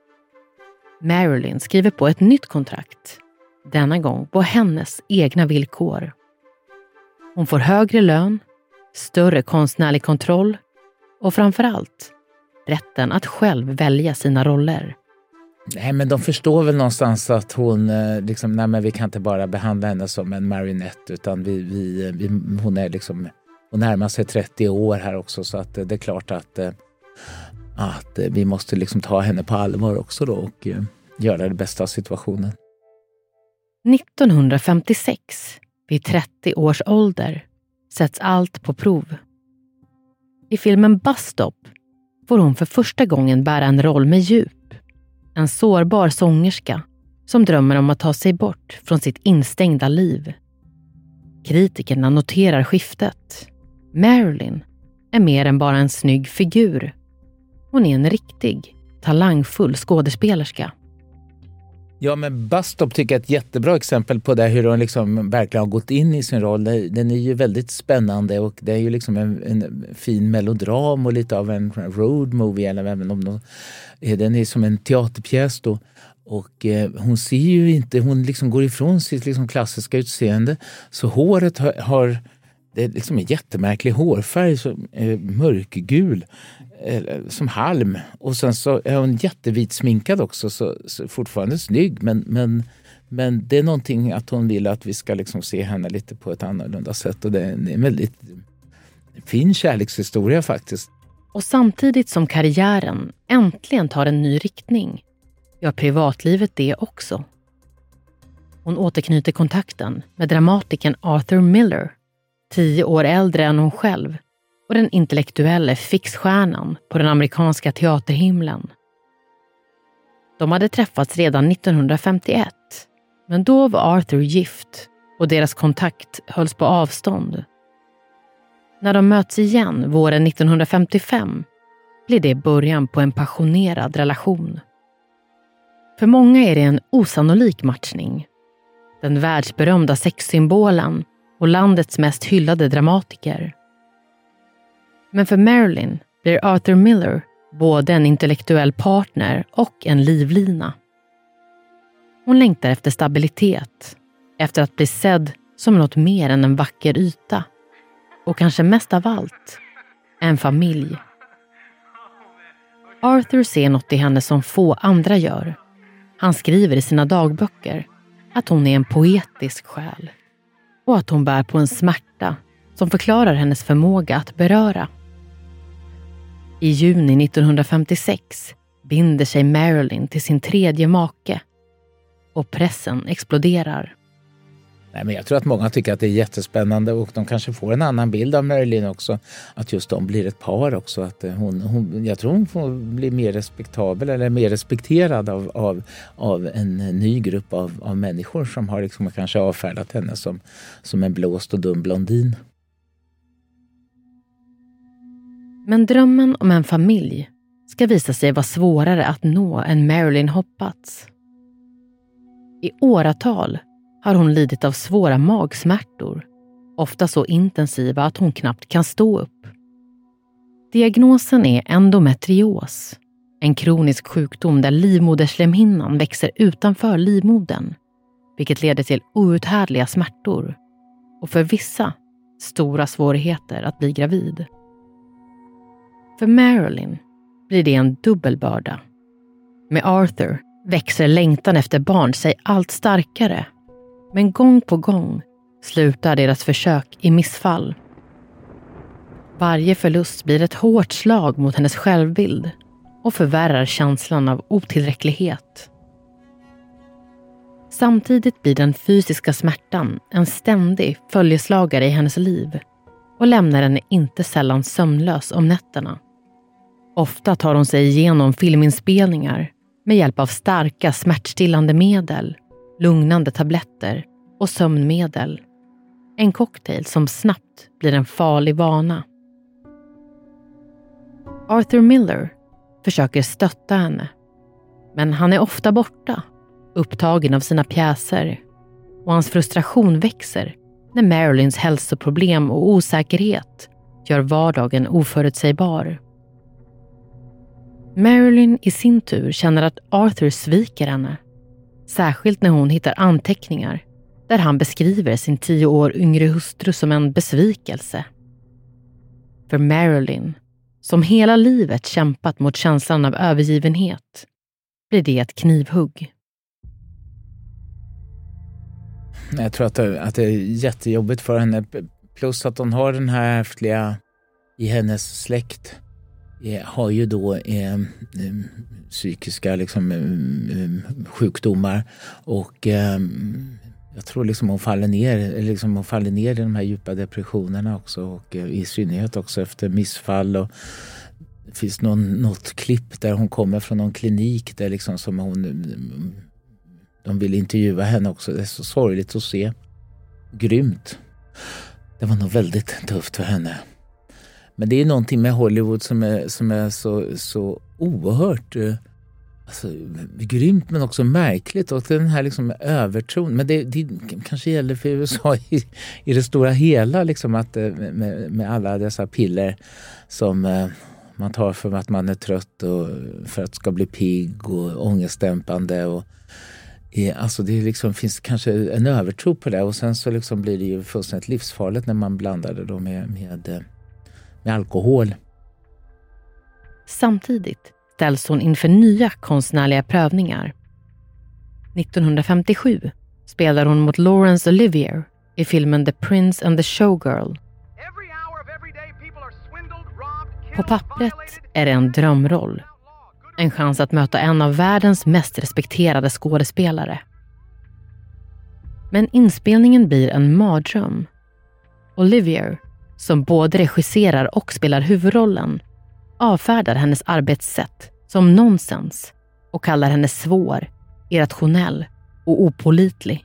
Marilyn skriver på ett nytt kontrakt, denna gång på hennes egna villkor. Hon får högre lön, större konstnärlig kontroll och framförallt rätten att själv välja sina roller. Nej, men de förstår väl någonstans att hon liksom, nej, men vi kan inte bara behandla henne som en marionett, utan vi, vi, vi, hon är liksom, hon närmar sig trettio år här också, så att det är klart att, att vi måste liksom ta henne på allvar också då och göra det bästa av situationen. nittonhundrafemtiosex, vid trettio års ålder, sätts allt på prov. I filmen Bus Stop får hon för första gången bära en roll med djup. En sårbar sångerska som drömmer om att ta sig bort från sitt instängda liv. Kritikerna noterar skiftet. Marilyn är mer än bara en snygg figur. Hon är en riktig, talangfull skådespelerska. Ja, men Bus Stop tycker jag är ett jättebra exempel på det, hur hon liksom verkligen har gått in i sin roll. Den är ju väldigt spännande och det är ju liksom en, en fin melodram och lite av en road movie, eller även om de, den är som en teaterpjäs då. Och eh, hon ser ju inte, hon liksom går ifrån sitt liksom klassiska utseende, så håret har, har det är liksom en jättemärklig hårfärg, så, eh, mörkgul eh, som halm, och sen så är hon jättevit sminkad också, så, så fortfarande snygg, men, men, men det är någonting att hon vill att vi ska liksom se henne lite på ett annorlunda sätt, och det är en väldigt fin kärlekshistoria faktiskt. Och samtidigt som karriären äntligen tar en ny riktning gör privatlivet det också. Hon återknyter kontakten med dramatikern Arthur Miller, tio år äldre än hon själv, och den intellektuella fixstjärnan på den amerikanska teaterhimlen. De hade träffats redan nittonhundrafemtioett, men då var Arthur gift och deras kontakt hölls på avstånd. När de möts igen våren nittonhundrafemtiofem blir det början på en passionerad relation. För många är det en osannolik matchning. Den världsberömda sexsymbolen och landets mest hyllade dramatiker. Men för Marilyn blir Arthur Miller både en intellektuell partner och en livlina. Hon längtar efter stabilitet, efter att bli sedd som något mer än en vacker yta. Och kanske mest av allt, en familj. Arthur ser något i henne som få andra gör. Han skriver i sina dagböcker att hon är en poetisk själ. Och att hon bär på en smärta som förklarar hennes förmåga att beröra. I juni nittonhundrafemtiosex binder sig Marilyn till sin tredje make. Och pressen exploderar. Nej, men jag tror att många tycker att det är jättespännande, och de kanske får en annan bild av Marilyn också. Att just de blir ett par också. Att hon, hon, jag tror hon får bli mer respektabel eller mer respekterad av, av, av en ny grupp av, av människor som har liksom kanske avfärdat henne som, som en blåst och dum blondin. Men drömmen om en familj ska visa sig vara svårare att nå än Marilyn hoppats. I åratal har hon lidit av svåra magsmärtor, ofta så intensiva att hon knappt kan stå upp. Diagnosen är endometrios, en kronisk sjukdom där livmoderslemhinnan växer utanför livmodern, vilket leder till outhärdliga smärtor. och för vissa stora svårigheter att bli gravid. För Marilyn blir det en dubbelbörda. Med Arthur växer längtan efter barn sig allt starkare, men gång på gång slutar deras försök i missfall. Varje förlust blir ett hårt slag mot hennes självbild och förvärrar känslan av otillräcklighet. Samtidigt blir den fysiska smärtan en ständig följeslagare i hennes liv och lämnar henne inte sällan sömnlös om nätterna. Ofta tar hon sig igenom filminspelningar med hjälp av starka smärtstillande medel, lugnande tabletter och sömnmedel. En cocktail som snabbt blir en farlig vana. Arthur Miller försöker stötta henne, men han är ofta borta, upptagen av sina pjäser, och hans frustration växer när Marilyns hälsoproblem och osäkerhet gör vardagen oförutsägbar. Marilyn i sin tur känner att Arthur sviker henne, särskilt när hon hittar anteckningar där han beskriver sin tio år yngre hustru som en besvikelse. För Marilyn, som hela livet kämpat mot känslan av övergivenhet, blir det ett knivhugg. Jag tror att det, att det är jättejobbigt för henne. Plus att hon har den här ärftliga i hennes släkt. Har ju då eh, psykiska liksom, eh, sjukdomar. Och eh, jag tror liksom hon faller ner, liksom hon faller ner i de här djupa depressionerna också. Och eh, i synnerhet också efter missfall. Och det finns någon, något klipp där hon kommer från någon klinik där liksom som hon... De vill intervjua henne också. Det är så sorgligt att se. Grymt. Det var nog väldigt tufft för henne. Men det är någonting med Hollywood som är, som är så, så oerhört alltså, grymt men också märkligt. Och den här liksom övertron. Men det, det kanske gäller för U S A i, i det stora hela. Liksom att, med, med alla dessa piller som man tar för att man är trött och för att ska bli pigg och ångestdämpande och alltså det liksom finns kanske en övertro på det och sen så liksom blir det ju fullständigt livsfarligt när man blandar det då med, med, med alkohol. Samtidigt ställs hon inför nya konstnärliga prövningar. nittonhundrafemtiosju spelar hon mot Laurence Olivier i filmen The Prince and the Showgirl. På pappret är det en drömroll. En chans att möta en av världens mest respekterade skådespelare. Men inspelningen blir en mardröm. Olivier, som både regisserar och spelar huvudrollen, avfärdar hennes arbetssätt som nonsens och kallar henne svår, irrationell och opålitlig.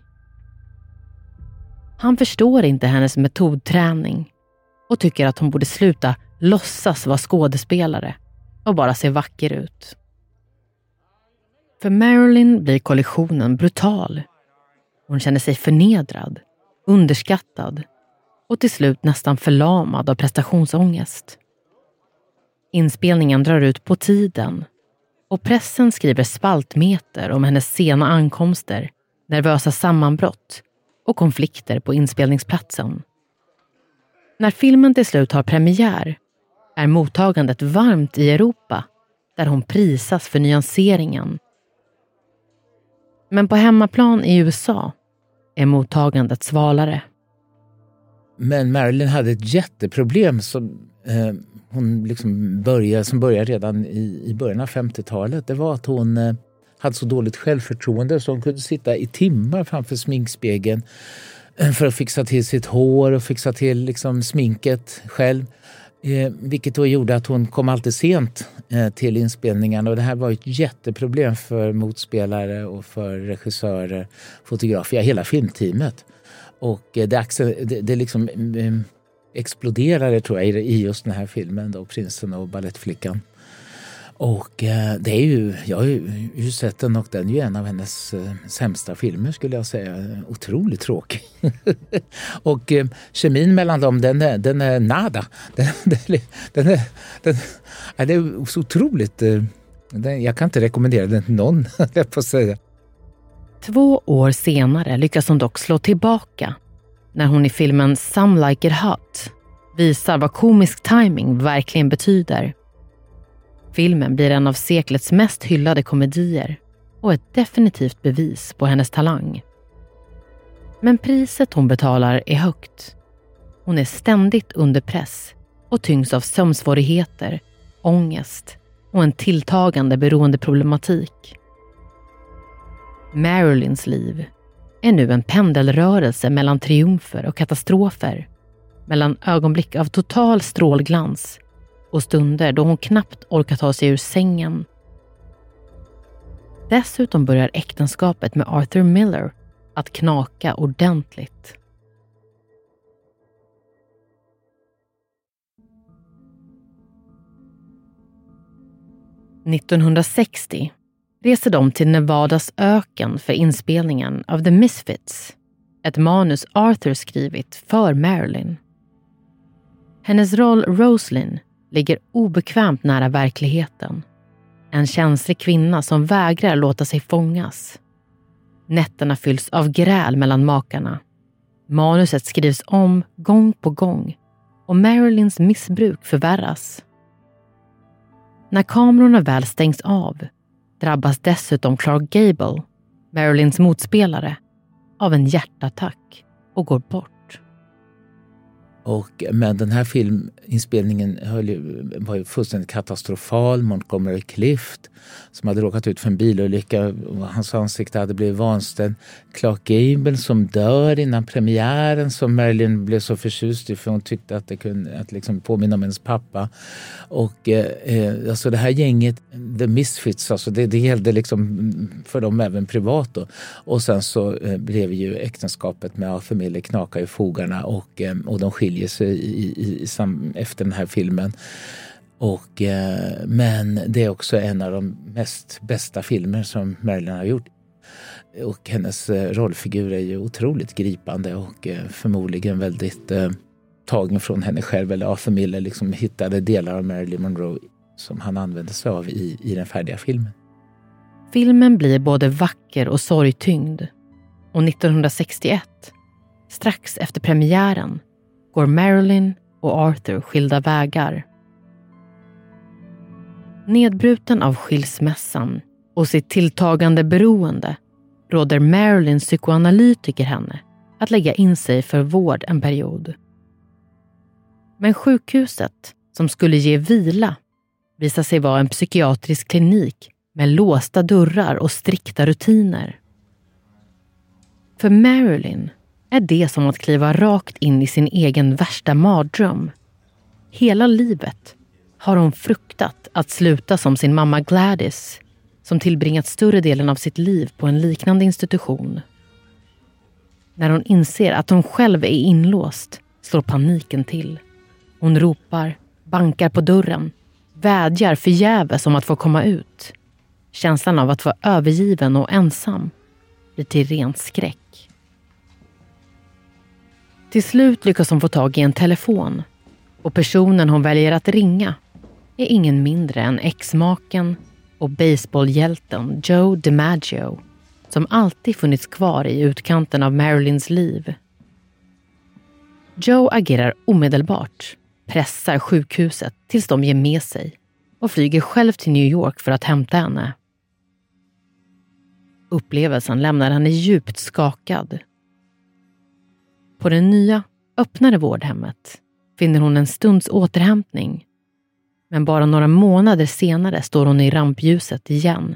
Han förstår inte hennes metodträning och tycker att hon borde sluta låtsas vara skådespelare och bara se vacker ut. För Marilyn blir kollisionen brutal. Hon känner sig förnedrad, underskattad och till slut nästan förlamad av prestationsångest. Inspelningen drar ut på tiden och pressen skriver spaltmeter om hennes sena ankomster, nervösa sammanbrott och konflikter på inspelningsplatsen. När filmen till slut har premiär är mottagandet varmt i Europa, där hon prisas för nyanseringen. Men på hemmaplan i U S A är mottagandet svalare. Men Marilyn hade ett jätteproblem som eh, hon liksom började, som började redan i, i början av femtiotalet. Det var att hon eh, hade så dåligt självförtroende så hon kunde sitta i timmar framför sminkspegeln eh, för att fixa till sitt hår och fixa till liksom, sminket själv. Eh, vilket då gjorde att hon kom alltid sent eh, till inspelningarna och det här var ett jätteproblem för motspelare och för regissörer, fotografer, ja, hela filmteamet. Och eh, det, det, det liksom eh, exploderade tror jag i just den här filmen då, Prinsen och Balettflickan. Och eh, det är ju, jag har ju, ju sett den och den är ju en av hennes eh, sämsta filmer skulle jag säga. Otroligt tråkig. och eh, kemin mellan dem, den är, den är nada. Den, den, den är, den, ja, det är så otroligt. Eh, den, jag kan inte rekommendera den till någon, det på att säga. Två år senare lyckas hon dock slå tillbaka när hon i filmen Some Like It Hot visar vad komisk timing verkligen betyder. Filmen blir en av seklets mest hyllade komedier och ett definitivt bevis på hennes talang. Men priset hon betalar är högt. Hon är ständigt under press och tyngs av sömnsvårigheter, ångest och en tilltagande beroendeproblematik. Marilyns liv är nu en pendelrörelse mellan triumfer och katastrofer, mellan ögonblick av total strålglans och stunder då hon knappt orkar ta sig ur sängen. Dessutom börjar äktenskapet med Arthur Miller att knaka ordentligt. nittonhundrasextio reser de till Nevadas öken för inspelningen av The Misfits, ett manus Arthur skrivit för Marilyn. Hennes roll Rosalind ligger obekvämt nära verkligheten. En känslig kvinna som vägrar låta sig fångas. Nätterna fylls av gräl mellan makarna. Manuset skrivs om gång på gång och Marilyns missbruk förvärras. När kamerorna väl stängs av drabbas dessutom Clark Gable, Marilyns motspelare, av en hjärtattack och går bort. Och, men den här filminspelningen höll ju, var ju fullständigt katastrofal. Montgomery Clift, som hade råkat ut för en bilolycka, hans ansikte hade blivit vanställt. Clark Gable som dör innan premiären, som Marilyn blev så förtjust i för hon tyckte att det kunde att liksom påminna om hennes pappa. Och eh, alltså det här gänget, The Misfits, alltså det, det gällde liksom för dem även privat då. Och sen så eh, blev ju äktenskapet med Arthur Miller knaka i fogarna och, eh, och de skiljer sig i, i, i sam, efter den här filmen. Och, eh, men det är också en av de mest bästa filmer som Marilyn har gjort. Och hennes eh, rollfigur är ju otroligt gripande och eh, förmodligen väldigt eh, tagen från henne själv. Eller Arthur Miller liksom hittade delar av Marilyn Monroe som han använde sig av i, i den färdiga filmen. Filmen blir både vacker och sorgtyngd. Och nittonhundrasextioett, strax efter premiären, går Marilyn och Arthur skilda vägar. Nedbruten av skilsmässan och sitt tilltagande beroende råder Marilyns psykoanalytiker henne att lägga in sig för vård en period. Men sjukhuset, som skulle ge vila, visar sig vara en psykiatrisk klinik med låsta dörrar och strikta rutiner. För Marilyn är det som att kliva rakt in i sin egen värsta mardröm. Hela livet har hon fruktat att sluta som sin mamma Gladys, som tillbringat större delen av sitt liv på en liknande institution. När hon inser att hon själv är inlåst slår paniken till. Hon ropar, bankar på dörren, vädjar förgäves om att få komma ut. Känslan av att vara övergiven och ensam blir till rent skräck. Till slut lyckas hon få tag i en telefon och personen hon väljer att ringa är ingen mindre än ex-maken och baseballhjälten Joe DiMaggio, som alltid funnits kvar i utkanten av Marilyns liv. Joe agerar omedelbart, pressar sjukhuset tills de ger med sig och flyger själv till New York för att hämta henne. Upplevelsen lämnar henne djupt skakad. På det nya, öppnare vårdhemmet finner hon en stunds återhämtning. Men bara några månader senare står hon i rampljuset igen.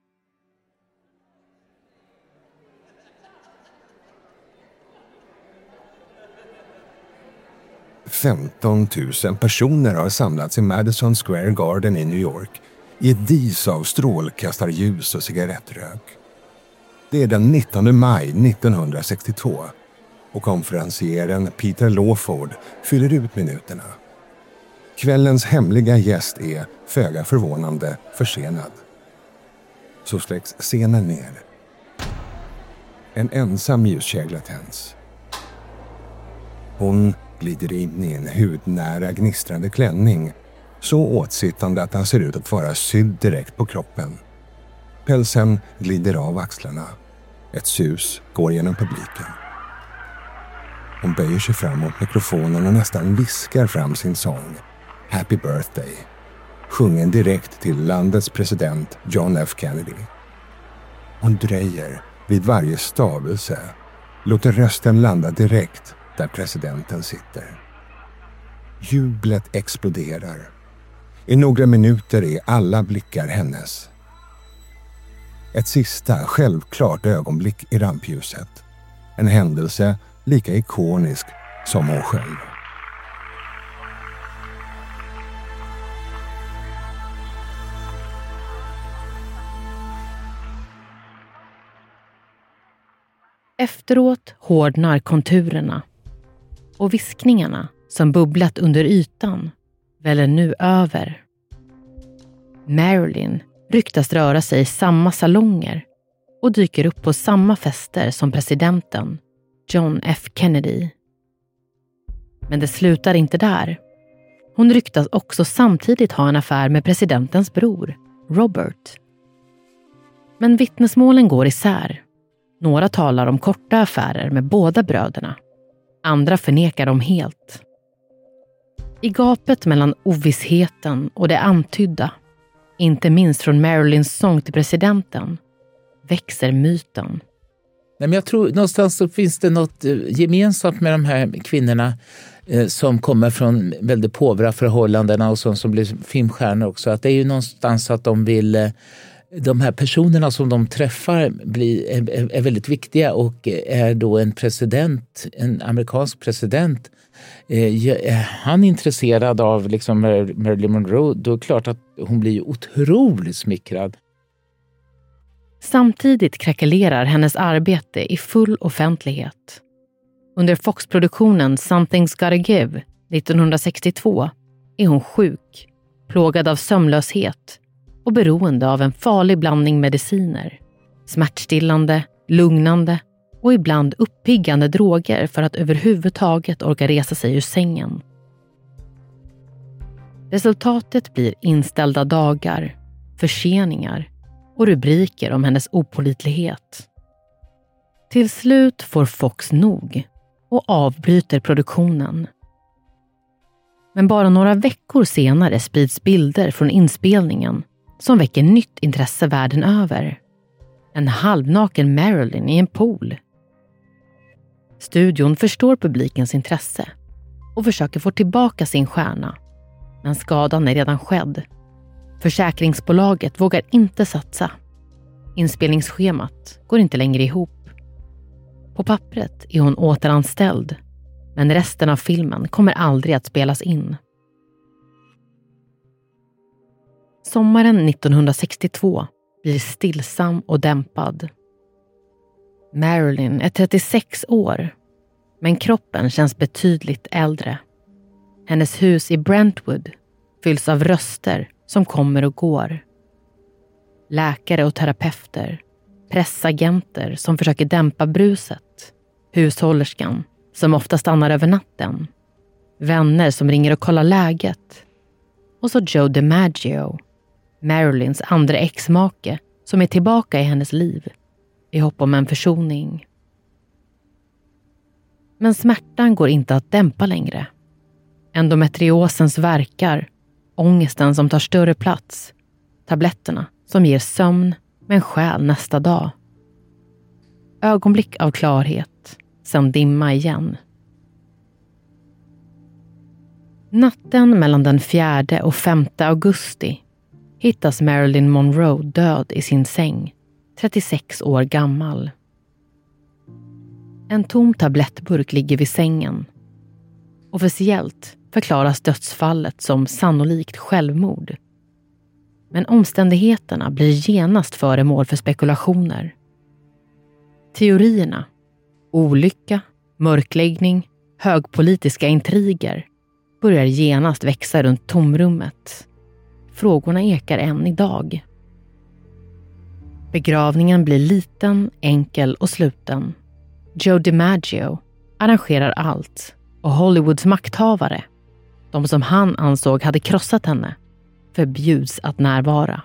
femton tusen personer har samlats i Madison Square Garden i New York i ett dis av strålkastarljus och cigarettrök. Det är den nittonde maj nittonhundrasextiotvå och konferencieren Peter Lawford fyller ut minuterna. Kvällens hemliga gäst är, föga förvånande, försenad. Så släcks scenen ner. En ensam ljuskägla tänds. Hon glider in i en hudnära gnistrande klänning, så åtsittande att han ser ut att vara sydd direkt på kroppen. Pälsen glider av axlarna. Ett sus går genom publiken. Hon böjer sig fram mot mikrofonen och nästan viskar fram sin sång Happy Birthday, sjungen direkt till landets president John F. Kennedy. Hon dröjer vid varje stavelse, låter rösten landa direkt där presidenten sitter. Jublet exploderar. I några minuter är alla blickar hennes. Ett sista, självklart ögonblick i rampljuset. En händelse lika ikonisk som hon själv. Efteråt hårdnar konturerna och viskningarna som bubblat under ytan väller nu över. Marilyn ryktas röra sig i samma salonger och dyker upp på samma fester som presidenten John F. Kennedy. Men det slutar inte där. Hon ryktas också samtidigt ha en affär med presidentens bror, Robert. Men vittnesmålen går isär. Några talar om korta affärer med båda bröderna. Andra förnekar dem helt. I gapet mellan ovissheten och det antydda, inte minst från Marilyns sång till presidenten, växer myten. Nej, men jag tror någonstans så finns det något gemensamt med de här kvinnorna eh, som kommer från väldigt påvra förhållanden och som, som blir filmstjärnor också. Att det är ju någonstans att de vill... Eh, de här personerna som de träffar blir, är, är väldigt viktiga och är då en president, en amerikansk president. Är han intresserad av liksom Marilyn Monroe, då är det klart att hon blir otroligt smickrad. Samtidigt krackelerar hennes arbete i full offentlighet. Under Fox-produktionen Something's Gotta Give nittonhundrasextiotvå är hon sjuk, plågad av sömnlöshet och beroende av en farlig blandning mediciner, smärtstillande, lugnande och ibland uppiggande droger för att överhuvudtaget orka resa sig ur sängen. Resultatet blir inställda dagar, förseningar och rubriker om hennes opålitlighet. Till slut får Fox nog och avbryter produktionen. Men bara några veckor senare sprids bilder från inspelningen som väcker nytt intresse världen över. En halvnaken Marilyn i en pool. Studion förstår publikens intresse och försöker få tillbaka sin stjärna. Men skadan är redan skedd. Försäkringsbolaget vågar inte satsa. Inspelningsschemat går inte längre ihop. På pappret är hon återanställd, men resten av filmen kommer aldrig att spelas in. Sommaren nittonhundrasextiotvå blir stillsam och dämpad. Marilyn är trettiosex år, men kroppen känns betydligt äldre. Hennes hus i Brentwood fylls av röster som kommer och går. Läkare och terapeuter, pressagenter som försöker dämpa bruset, hushållerskan som ofta stannar över natten, vänner som ringer och kollar läget, och så Joe DiMaggio, Marilyns andra exmake, som är tillbaka i hennes liv i hopp om en försoning. Men smärtan går inte att dämpa längre. Endometriosens verkar, ångesten som tar större plats, tabletterna som ger sömn men stjäl nästa dag. Ögonblick av klarhet, sen dimma igen. Natten mellan den fjärde och femte augusti hittas Marilyn Monroe död i sin säng, trettiosex år gammal. En tom tablettburk ligger vid sängen. Officiellt förklaras dödsfallet som sannolikt självmord. Men omständigheterna blir genast föremål för spekulationer. Teorierna, olycka, mörkläggning, högpolitiska intriger börjar genast växa runt tomrummet. Frågorna ekar än idag. Begravningen blir liten, enkel och sluten. Joe DiMaggio arrangerar allt och Hollywoods makthavare, de som han ansåg hade krossat henne, förbjuds att närvara.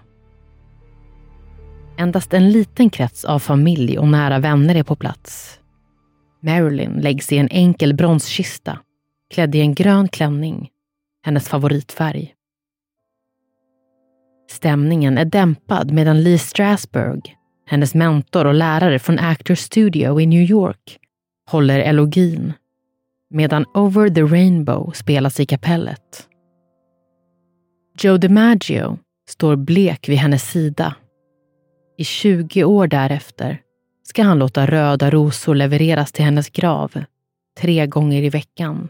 Endast en liten krets av familj och nära vänner är på plats. Marilyn läggs i en enkel bronskista, klädd i en grön klänning, hennes favoritfärg. Stämningen är dämpad medan Lee Strasberg, hennes mentor och lärare från Actors Studio i New York, håller elogin, medan Over the Rainbow spelas i kapellet. Joe DiMaggio står blek vid hennes sida. I tjugo år därefter ska han låta röda rosor levereras till hennes grav tre gånger i veckan.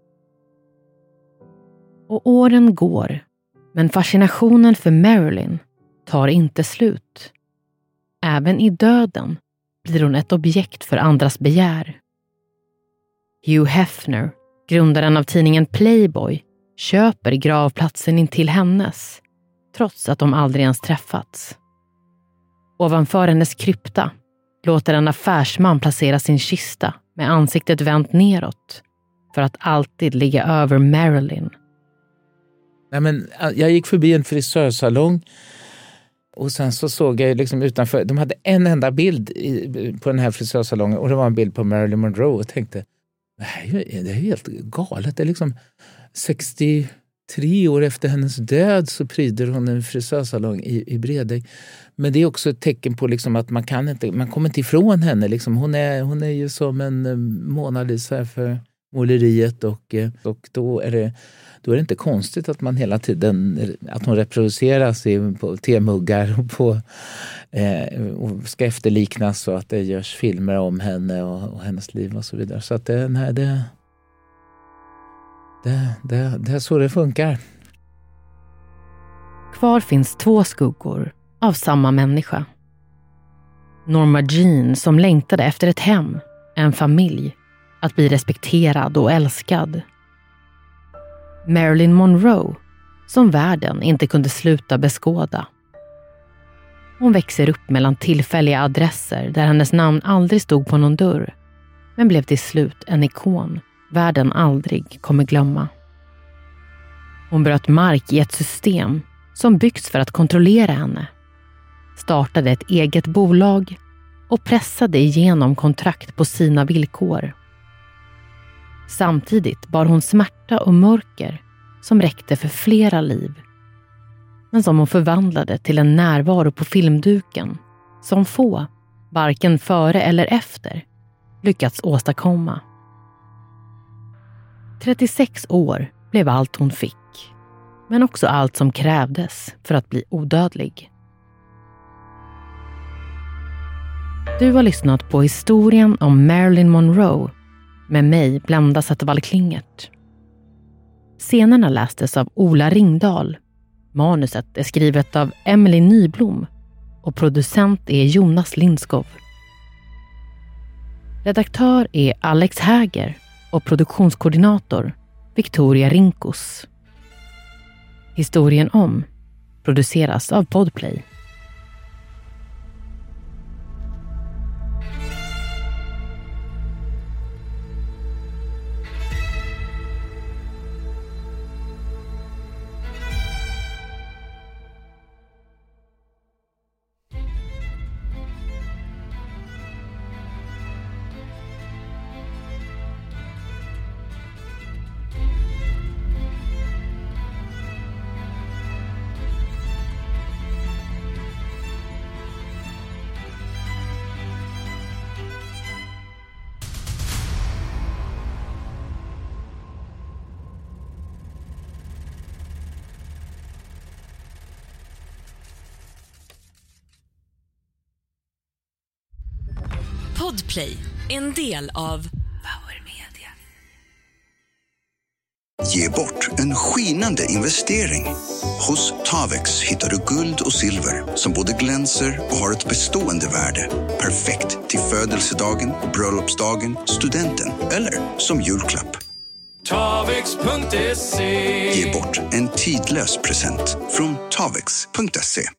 Och åren går, men fascinationen för Marilyn tar inte slut. Även i döden blir hon ett objekt för andras begär. Hugh Hefner, grundaren av tidningen Playboy, köper gravplatsen intill hennes, trots att de aldrig ens träffats. Ovanför hennes krypta låter en affärsman placera sin kista med ansiktet vänt neråt för att alltid ligga över Marilyn. Nej, men jag gick förbi en frisörsalong och sen så såg jag liksom utanför, de hade en enda bild i, på den här frisörsalongen och det var en bild på Marilyn Monroe och tänkte, det här är, det är helt galet. Det är liksom sextiotre år efter hennes död så pryder hon en frisörsalong i, i Bredäng. Men det är också ett tecken på liksom att man kan inte, man kommer inte ifrån henne. Liksom. Hon, är, hon är ju som en Mona Lisa för måleriet och, och då, är det, då är det inte konstigt att man hela tiden, att hon reproduceras i, på temuggar och, på, eh, och ska efterliknas och att det görs filmer om henne och, och hennes liv och så vidare. Så att det, nej, det, det, det, det är så det funkar. Kvar finns två skuggor av samma människa. Norma Jean som längtade efter ett hem, en familj, att bli respekterad och älskad. Marilyn Monroe som världen inte kunde sluta beskåda. Hon växer upp mellan tillfälliga adresser där hennes namn aldrig stod på någon dörr, men blev till slut en ikon världen aldrig kommer glömma. Hon bröt mark i ett system som byggts för att kontrollera henne, startade ett eget bolag och pressade igenom kontrakt på sina villkor. Samtidigt bar hon smärta och mörker som räckte för flera liv, men som hon förvandlade till en närvaro på filmduken som få, varken före eller efter, lyckats åstadkomma. trettiosex år blev allt hon fick, men också allt som krävdes för att bli odödlig. Du har lyssnat på historien om Marilyn Monroe med mig, Blenda Zettervall Klingert. Scenerna lästes av Ola Ringdahl. Manuset är skrivet av Emily Nyblom och producent är Jonas Lindskov. Redaktör är Alex Häger och produktionskoordinator Victoria Rinkos. Historien om produceras av Podplay. Podplay, en del av Power Media. Ge bort en skinande investering. Hos Tavex hittar du guld och silver som både glänser och har ett bestående värde. Perfekt till födelsedagen, bröllopsdagen, studenten eller som julklapp. Tavex punkt se. Ge bort en tidlös present från Tavex punkt se.